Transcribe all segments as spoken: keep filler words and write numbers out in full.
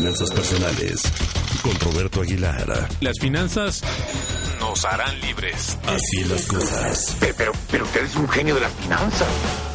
finanzas personales con Roberto Aguilar. Las finanzas nos harán libres. Así las cosas. Pero, pero, pero usted es un genio de las finanzas.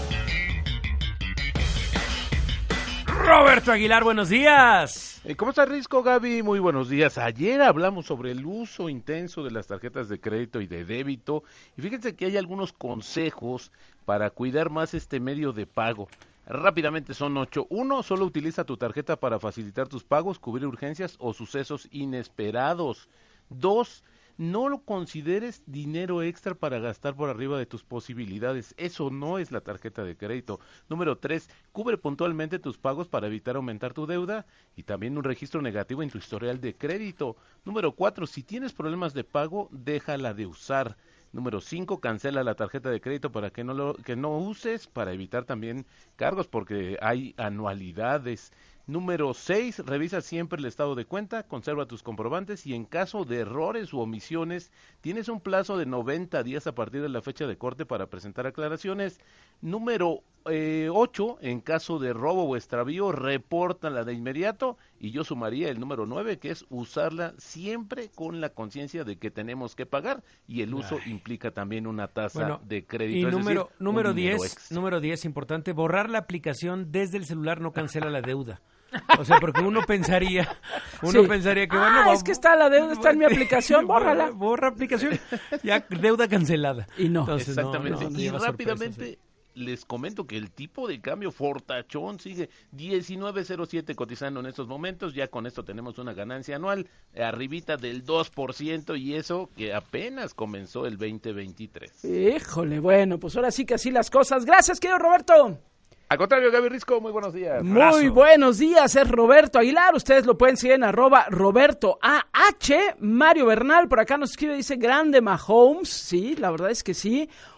Roberto Aguilar, buenos días. ¿Cómo está Risco, Gaby? Muy buenos días. Ayer hablamos sobre el uso intenso de las tarjetas de crédito y de débito. Y fíjense que hay algunos consejos para cuidar más este medio de pago. Rápidamente son ocho. Uno, solo utiliza tu tarjeta para facilitar tus pagos, cubrir urgencias o sucesos inesperados. Dos, no lo consideres dinero extra para gastar por arriba de tus posibilidades. Eso no es la tarjeta de crédito. Número tres, cubre puntualmente tus pagos para evitar aumentar tu deuda y también un registro negativo en tu historial de crédito. Número cuatro, si tienes problemas de pago, déjala de usar. Número cinco, cancela la tarjeta de crédito para que no lo que no uses, para evitar también cargos porque hay anualidades. Número seis, revisa siempre el estado de cuenta, conserva tus comprobantes y en caso de errores u omisiones, tienes un plazo de noventa días a partir de la fecha de corte para presentar aclaraciones. Número eh, ocho, en caso de robo o extravío, repórtala de inmediato. Y yo sumaría el número nueve, que es usarla siempre con la conciencia de que tenemos que pagar y el uso Ay. implica también una tasa bueno, de crédito. Y es número, decir, número diez, número diez, importante, borrar la aplicación desde el celular no cancela la deuda. O sea, porque uno pensaría, uno sí. pensaría que bueno, ah, va, es que está la deuda, está en mi aplicación, bórrala. Borra, borra aplicación, ya deuda cancelada. Y no. Entonces, exactamente. No, no, no y rápidamente sorpresa, sí. les comento que el tipo de cambio fortachón sigue diecinueve cero siete cotizando en estos momentos. Ya con esto tenemos una ganancia anual arribita del dos por ciento y eso que apenas comenzó el veinte veintitrés. Híjole, bueno, pues ahora sí que así las cosas. Gracias, querido Roberto. Al contrario, Gaby Risco, muy buenos días. Muy Brazo. buenos días, es Roberto Aguilar. Ustedes lo pueden seguir en arroba Roberto A H. Mario Bernal por acá nos escribe, dice, grande Mahomes. Sí, la verdad es que sí.